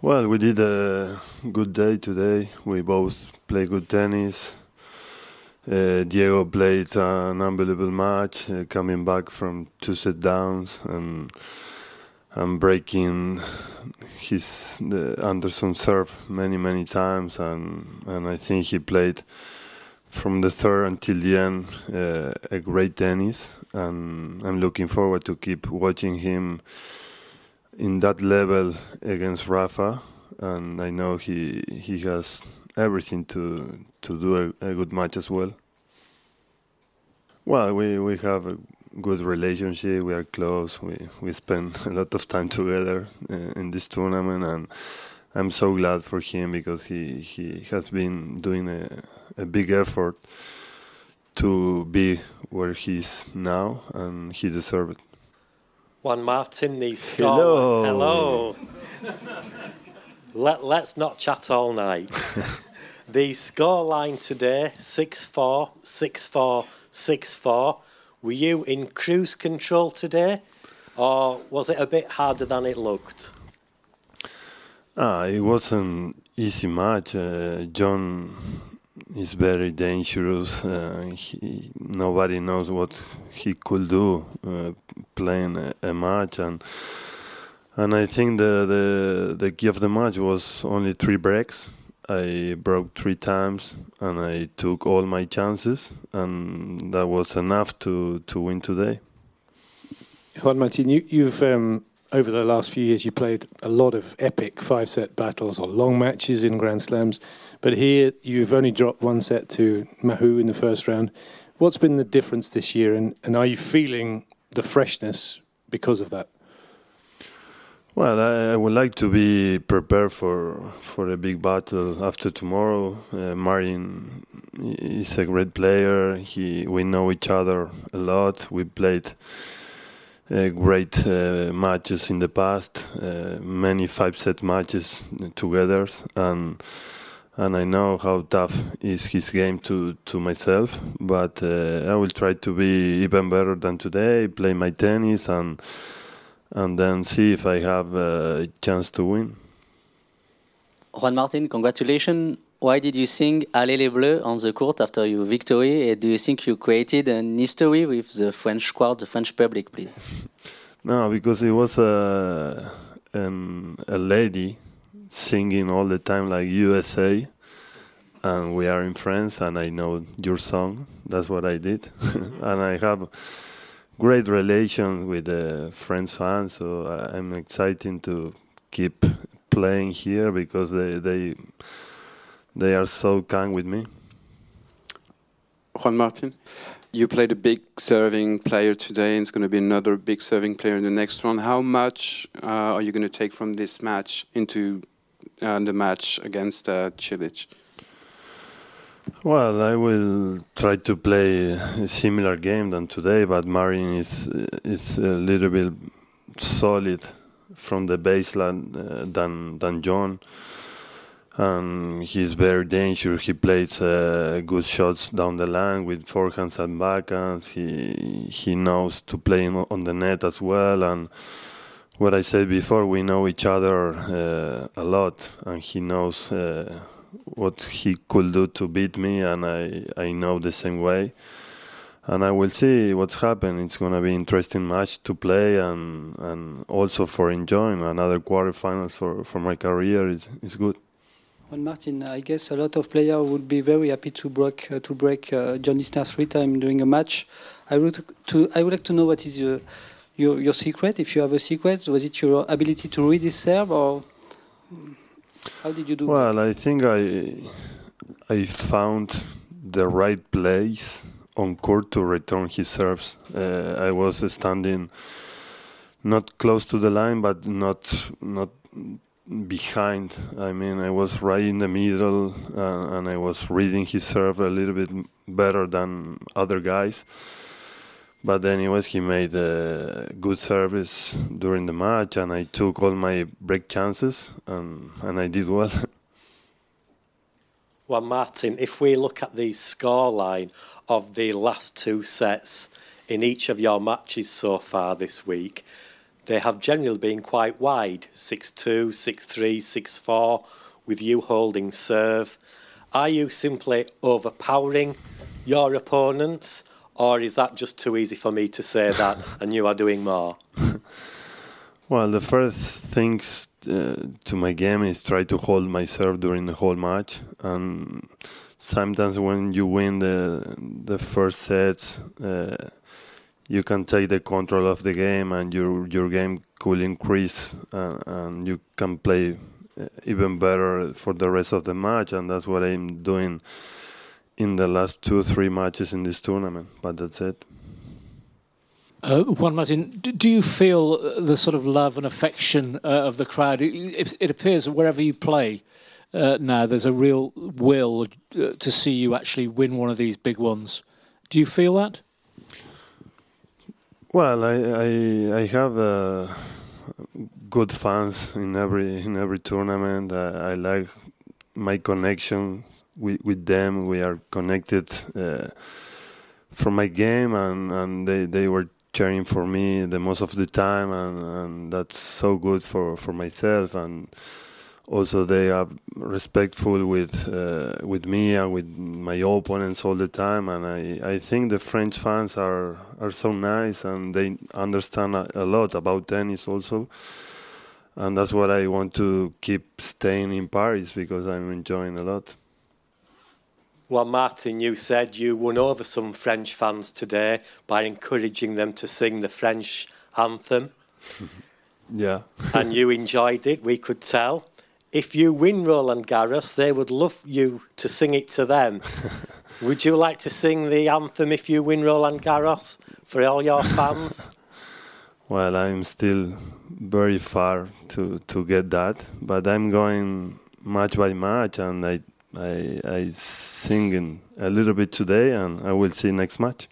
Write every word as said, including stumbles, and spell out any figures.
Well, we did a good day today. We both play good tennis. Uh, Diego played an unbelievable match, uh, coming back from two set downs and and breaking his the Anderson serve many many times, and and I think he played from the third until the end uh, a great tennis, and I'm looking forward to keep watching him in that level against Rafa, and I know he he has everything to to do a, a good match as well. Well, we, we have a good relationship. We are close. We we spend a lot of time together uh, in this tournament, and I'm so glad for him because he, he has been doing a, a big effort to be where he is now, and he deserves it. Juan Martin, the score. Hello. Hello. Let, let's not chat all night. The score line today, six four, six four, six four. Were you in cruise control today, or was it a bit harder than it looked? Ah, it was an easy match. Uh, John is very dangerous. Uh, he, nobody knows what he could do uh, playing a, a match, and and I think the, the the key of the match was only three breaks. I broke three times, and I took all my chances, and that was enough to, to win today. Juan Martin, you, you've um, over the last few years you played a lot of epic five-set battles or long matches in Grand Slams, but here you've only dropped one set to Mahut in the first round. What's been the difference this year, and, and are you feeling the freshness because of that? Well, I, I would like to be prepared for for a big battle after tomorrow. Uh, Marin is a great player. He, we know each other a lot. We played uh, great uh, matches in the past, uh, many five-set matches together, and and I know how tough is his game to, to myself. But uh, I will try to be even better than today, play my tennis, and and then see if I have a chance to win. Juan Martin, congratulations. Why did you sing Allez les Bleus on the court after your victory? Do you think you created an history with the French crowd, the French public, please? No, because it was a, an, a lady singing all the time like U S A, and we are in France, and I know your song. That's what I did. And I have great relation with the French fans, so I'm excited to keep playing here because they they they are so kind with me. Juan Martin, you played a big serving player today, and it's going to be another big serving player in the next one. How much uh, are you going to take from this match into uh, the match against uh, Cilic? Well, I will try to play a similar game than today, but Marin is is a little bit solid from the baseline uh, than than John, and he's very dangerous. He plays uh, good shots down the line with forehands and backhands. He he knows to play on the net as well, and what I said before, we know each other uh, a lot, and he knows Uh, what he could do to beat me, and I, I know the same way. And I will see what's happened. It's going to be an interesting match to play, and and also for enjoying another quarterfinals for, for my career is is good. Juan Martin, I guess a lot of players would be very happy to break uh, to break uh, John Isner three times during a match. I would to I would like to know what is your, your your secret, if you have a secret. Was it your ability to read his serve, or how did you do well, that? Well, I think I I found the right place on court to return his serves. Uh, I was standing not close to the line, but not not behind. I mean, I was right in the middle, uh, and I was reading his serve a little bit better than other guys. But anyways, he made a good service during the match, and I took all my break chances, and, and I did well. Well, Martin, if we look at the scoreline of the last two sets in each of your matches so far this week, they have generally been quite wide, six two, six three, six four, with you holding serve. Are you simply overpowering your opponents, or is that just too easy for me to say that and you are doing more? Well, the first things uh, to my game is try to hold my serve during the whole match, and sometimes when you win the the first set, uh, you can take the control of the game, and your your game could increase, uh, and you can play even better for the rest of the match, and that's what I'm doing in the last two three matches in this tournament. But that's it. Uh, Juan Martin, do you feel the sort of love and affection uh, of the crowd? It, it appears that wherever you play uh, now, there's a real will uh, to see you actually win one of these big ones. Do you feel that? Well, I I, I have uh, good fans in every in every tournament. I, I like my connection with with them. We are connected uh, from my game, and, and they, they were cheering for me the most of the time, and, and that's so good for, for myself, and also they are respectful with uh, with me and with my opponents all the time, and I, I think the French fans are, are so nice, and they understand a, a lot about tennis also, and that's what I want to keep staying in Paris, because I'm enjoying a lot. Well, Martin, you said you won over some French fans today by encouraging them to sing the French anthem. Yeah. And you enjoyed it, we could tell. If you win Roland Garros, they would love you to sing it to them. Would you like to sing the anthem if you win Roland Garros for all your fans? Well, I'm still very far to, to get that, but I'm going match by match, and I I, I sing in a little bit today, and I will see next match.